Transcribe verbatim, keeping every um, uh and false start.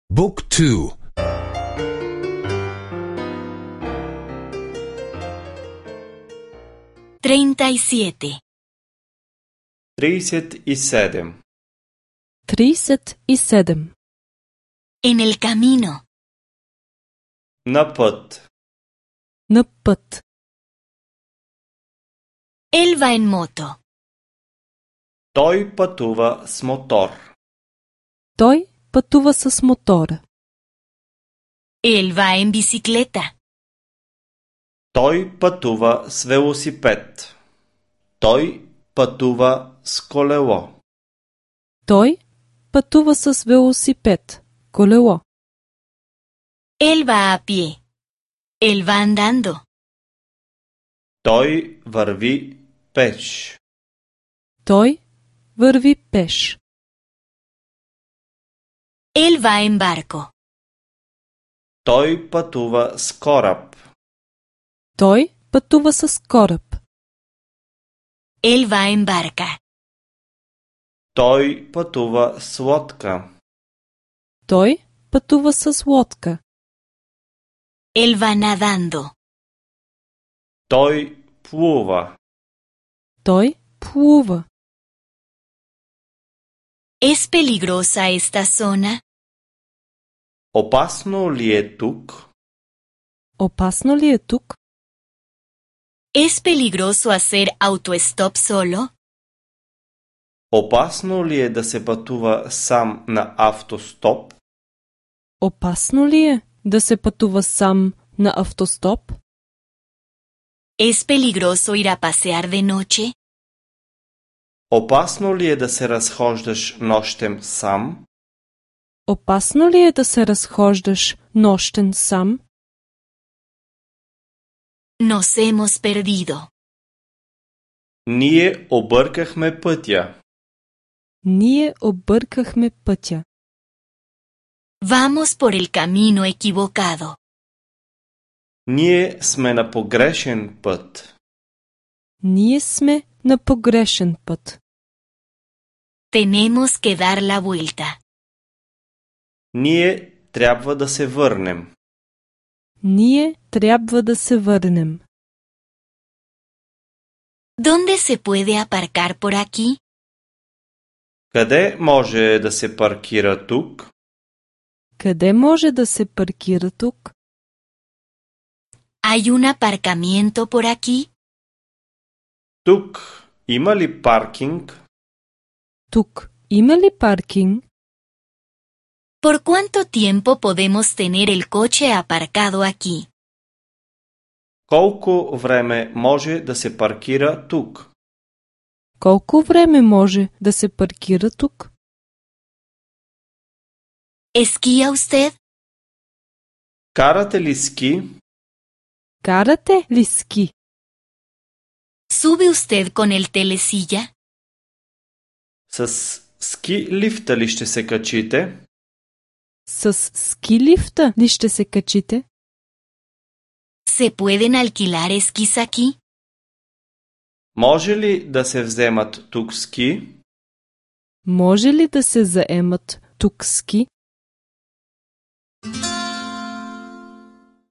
Book two. Treinta y siete. тридесет и седем. Тридесет и седем. En el camino. На път. На път. Él va en moto. Той пътува с мотор. Той пътува с мотора. Él va en bicicleta. Той пътува с велосипед. Той пътува с колело. Той пътува с велосипед, колело. Él va a pie. Él va andando. Той върви пеш. Той върви пеш. Él va en barco. Той пътува с кораб. Той пътува с кораб. Él va en barca. Той пътува с лодка. Той пътува с лодка. Él va nadando. Той плува. Той плува. ¿Es peligrosa esta zona? Опасно ли е тук? Опасно ли е тук? ¿Es peligroso hacer autostop solo? Опасно ли е да се пътува сам на автостоп? Опасно ли е да се пътува сам на автостоп? ¿Es peligroso ir a pasear de noche? Опасно ли е да се разхождаш нощем сам? Опасно ли е да се разхождаш нощен сам? Nos hemos perdido. Ние объркахме пътя. Ние объркахме пътя. Vamos por el camino equivocado. Ние сме на погрешен път. Ние сме на погрешен път. Tenemos que dar la vuelta. Ние трябва да се върнем. Ние трябва да се върнем. ¿Dónde se puede aparcar por aquí? Къде може да се паркира тук? Къде може да се паркира тук? ¿Hay un aparcamiento por aquí? Тук има ли паркинг? Тук има ли паркинг? ¿Por cuánto tiempo podemos tener el coche aparcado aquí? Колко време може да се паркира тук? Колко време може да се паркира тук? ¿Esquía usted? Карате ли ски? Карате ли ски? ¿Sube usted con el telesilla? С ски лифта ли ще се качите? С ски лифта ли ще се качите? ¿Se pueden alquilar esquís aquí? Може ли да се вземат тук ски? Може ли да се заемат тук ски?